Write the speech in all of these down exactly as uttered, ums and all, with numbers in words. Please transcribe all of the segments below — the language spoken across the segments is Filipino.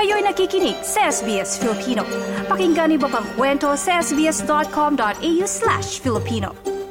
Kayo'y nakikinig sa S B S Filipino. Pakinggan niyo pa ang kwento sa sbs.com.au slash Filipino.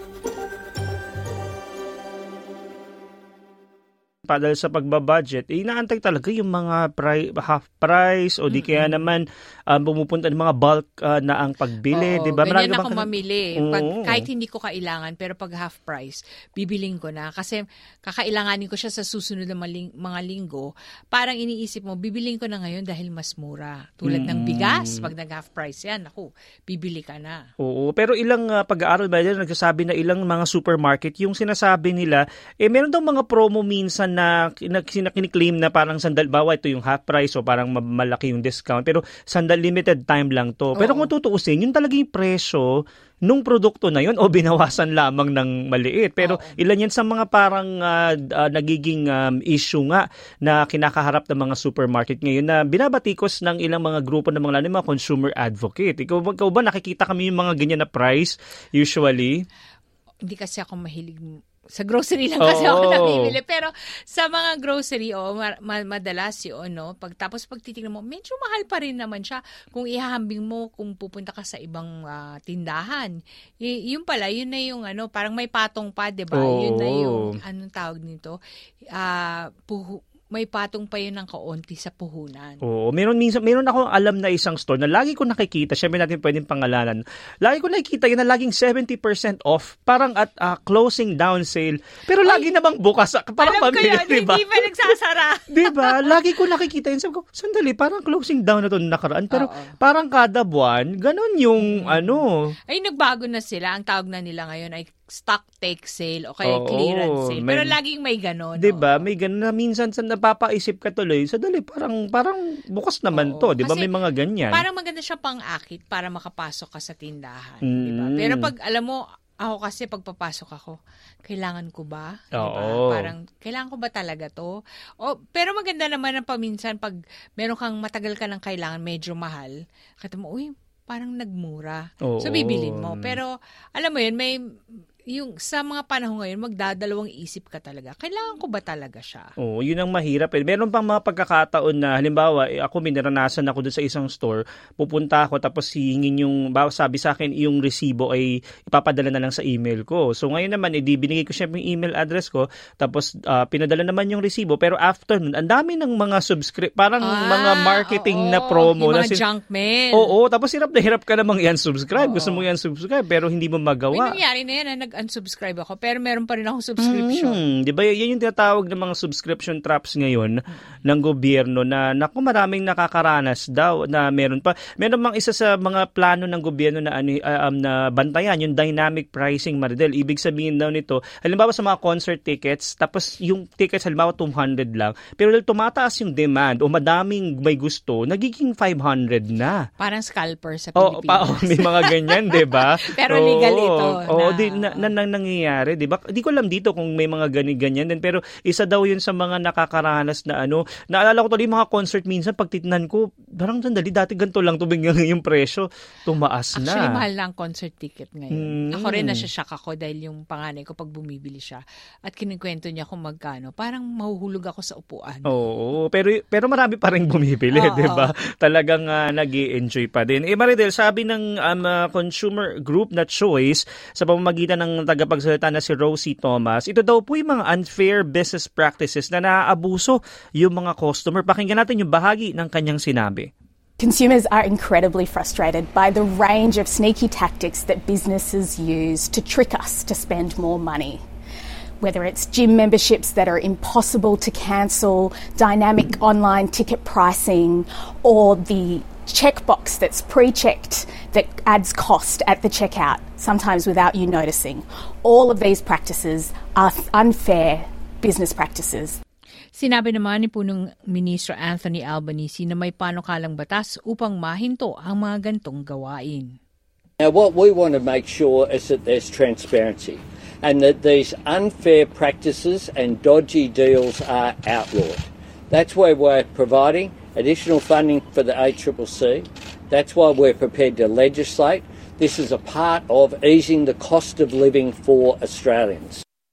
Padal sa pagbabudget, eh, inaantay talaga yung mga pri- half price o di mm-hmm. kaya naman um, pumupunta ng mga bulk uh, na ang pagbili. Oo, diba? ganyan Marami ako bang... mamili. Pag, kahit hindi ko kailangan, pero pag half price, bibiling ko na. Kasi kakailanganin ko siya sa susunod na maling, mga linggo. Parang iniisip mo, bibiling ko na ngayon dahil mas mura. Tulad mm-hmm. ng bigas, pag nag-half price yan, ako, bibili ka na. Oo, pero ilang uh, pag-aaral ba yan, nagsasabi na ilang mga supermarket, yung sinasabi nila, eh meron daw mga promo minsan na kiniklaim na parang sandal, bawa ito yung half price o parang malaki yung discount, pero sandal limited time lang to. Pero Oo. Kung tutuusin, yun talaga yung presyo nung produkto na yun o binawasan lamang ng maliit. Pero Oo. Ilan yan sa mga parang uh, uh, nagiging um, issue nga na kinakaharap ng mga supermarket ngayon na binabatikos ng ilang mga grupo ng mga, mga consumer advocate. Ikaw, ikaw ba nakikita kami yung mga ganyan na price usually? Hindi kasi ako mahilig sa grocery lang kasi oh. ako namimili. Pero sa mga grocery, oh, ma- ma- madalas yun, no? Pag, tapos pag titignan mo, medyo mahal pa rin naman siya kung ihahambing mo kung pupunta ka sa ibang uh, tindahan. Y- yun pala, yun na yung ano, parang may patong pa, diba? Oh. Yun na yung, anong tawag nito? Ah, uh, puhu- may patong pa yun ng kaunti sa puhunan. Oo, meron minsan meron ako alam na isang store na lagi ko nakikita, syempre natin pwedeng pangalanan. Lagi ko nakikita yun na laging seventy percent off, parang at uh, closing down sale. Pero lagi Ay, namang bukas, parang pamilya, di ba? Hindi pa nagsasara. Di ba? Lagi ko nakikita yun. Sabi ko, sandali, parang closing down na to nakaraan. Pero Oo. Parang kada buwan, ganun yung hmm. ano. Ay, nagbago na sila. Ang tawag na nila ngayon ay stock take sale o kaya Oo, clearance sale. Pero may, laging may gano'n. Diba? May gano'n na minsan sa napapaisip ka tuloy, sadali, parang, parang bukas naman Oo, to. Diba? May mga ganyan. Parang maganda siya pang-akit para makapasok ka sa tindahan. Mm. Diba? Pero pag, alam mo, ako kasi pag papasok ako, kailangan ko ba? Diba? Oo. Parang, kailangan ko ba talaga to? O, pero maganda naman ang paminsan pag meron kang matagal ka ng kailangan, medyo mahal. Kata mo, uy, parang nagmura. Oo. So, bibilin mo. Pero, alam mo yun, may yung sa mga panahon ngayon, magdadalawang isip ka talaga. Kailangan ko ba talaga siya? Oo, yun ang mahirap. Eh. Meron pang mga pagkakataon na, halimbawa, eh, ako may naranasan ako doon sa isang store, pupunta ako tapos hihingin yung, sabi sa akin, yung resibo ay ipapadala na lang sa email ko. So ngayon naman, edi binigay ko syempre yung email address ko, tapos uh, pinadala naman yung resibo. Pero after nun, ang dami ng mga subscribe, parang ah, mga marketing oo, na promo. Yung mga na sin- junk mail. Oo, tapos hirap na hirap ka namang i-unsubscribe. Gusto mo i-unsubscribe, pero hindi mo magawa. May nangyari na yan, na nag-unsubscribe ako, pero meron pa rin akong subscription. Hmm, di ba? Yan yung tinatawag ng mga subscription traps ngayon hmm. ng gobyerno na naku, maraming nakakaranas daw na meron pa. Meron mang isa sa mga plano ng gobyerno na ano uh, um, na bantayan yung dynamic pricing, Maridel. Ibig sabihin daw nito, halimbawa sa mga concert tickets, tapos yung tickets halimbawa two hundred lang, pero dahil tumataas yung demand o madaming may gusto, nagiging five hundred na. Parang scalper sa Oh, Pilipinas. Pa, oh, may mga ganyan, 'di ba? Pero legal oh, ito. Oh, na, di na, na, na nangyayari, 'di ba? Di ko alam dito kung may mga ganyan-ganyan din, pero isa daw 'yun sa mga nakakaranas na ano. Naalala ko tuloy mga concert minsan pag titnan ko, parang sandali dati ganito lang tubig yung presyo, tumaas na. Actually, mahal na ang concert ticket ngayon. Hmm. Ako rin nasya-shock ako dahil yung panganay ko pag bumibili siya at kinikwento niya kung magkano, parang mahuhulog ako sa upuan. Oo, pero pero marami pa ring bumibili, 'di ba? Talagang uh, nag-i-enjoy pa din. Eh Maridel, sabi ng um, uh, consumer group na Choice sa pamamagitan ng tagapagsalita na si Rosie Thomas, ito daw po yung mga unfair business practices na naaabuso yung mga customer. Pakinggan natin yung bahagi ng kanyang sinabi. Consumers are incredibly frustrated by the range of sneaky tactics that businesses use to trick us to spend more money. Whether it's gym memberships that are impossible to cancel, dynamic online ticket pricing, or the checkbox that's pre-checked that adds cost at the checkout, sometimes without you noticing. All of these practices are unfair business practices. Sinabi naman ni punong Ministro Anthony Albanese na may panukalang batas upang mahinto ang mga gantong gawain. Now what we want to make sure is that there's transparency and that these unfair practices and dodgy deals are outlawed. That's why we're providing additional funding for the A C C C. That's why we're prepared to legislate. This is a part of easing the cost of living for Australians.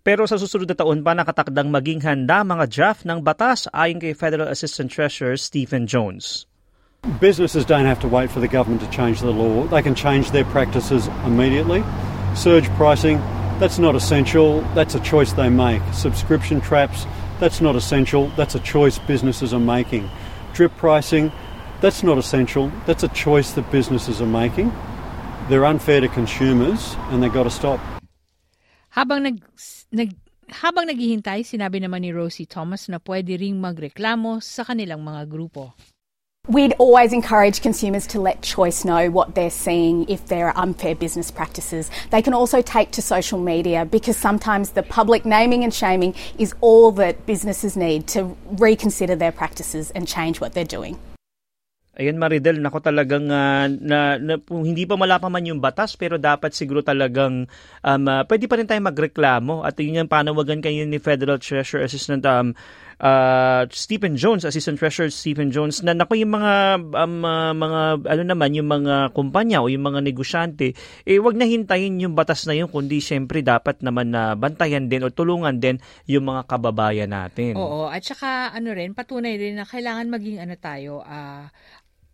Pero sa susunod na taon pa nakatakdang maging handa mga draft ng batas ayon kay Federal Assistant Treasurer Stephen Jones. Businesses don't have to wait for the government to change the law. They can change their practices immediately. Surge pricing, that's not essential. That's a choice they make. Subscription traps, that's not essential. That's a choice businesses are making. Drip pricing, that's not essential. That's a choice that businesses are making. They're unfair to consumers and they've got to stop. Habang nag, nag habang naghihintay, sinabi naman ni Rosie Thomas na pwede ring magreklamo sa kanilang mga grupo. We'd always encourage consumers to let Choice know what they're seeing if there are unfair business practices. They can also take to social media because sometimes the public naming and shaming is all that businesses need to reconsider their practices and change what they're doing. Ayan Maridel, nako talagang uh, na, na, hindi pa malapa man yung batas pero dapat siguro talagang um, uh, pwede pa rin tayo magreklamo at yun yung panawagan kayo ni Federal Treasurer Assistant um, uh, Stephen Jones, Assistant Treasurer Stephen Jones na nako yung mga um, uh, mga ano naman yung mga kumpanya o yung mga negosyante eh wag na hintayin yung batas na yun kundi syempre dapat naman na uh, bantayan din o tulungan din yung mga kababayan natin. Oo, at saka ano rin patunay rin na kailangan maging ano tayo ah uh,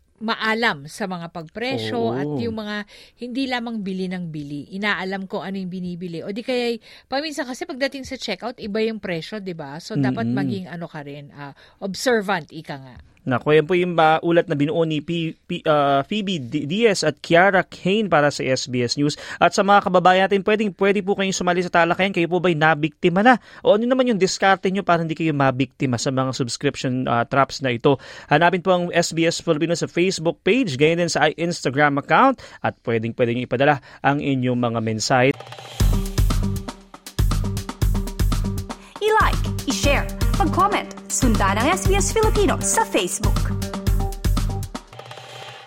maalam sa mga pagpresyo oh. at yung mga hindi lamang bili ng bili. Inaalam ko ano yung binibili. O di kaya, paminsan kasi pagdating sa checkout, iba yung presyo, di ba? So, dapat mm-hmm. maging ano ka rin, uh, observant, ika nga. Naku, yan po yung uh, ulat na binuo ni P- P- uh, Phoebe Diaz at Kiara Kane para sa S B S News. At sa mga kababayan natin, pwedeng, pwede po kayong sumali sa talakayan. Kayo po ba'y nabiktima na? O ano naman yung diskarte nyo para hindi kayo mabiktima sa mga subscription uh, traps na ito? Hanapin po ang S B S Filipino sa Facebook page, ganyan din sa Instagram account at pwedeng pwede nyo ipadala ang inyong mga mensahe. I-like, i-share, mag-comment, sundan ang S B S Filipino sa Facebook.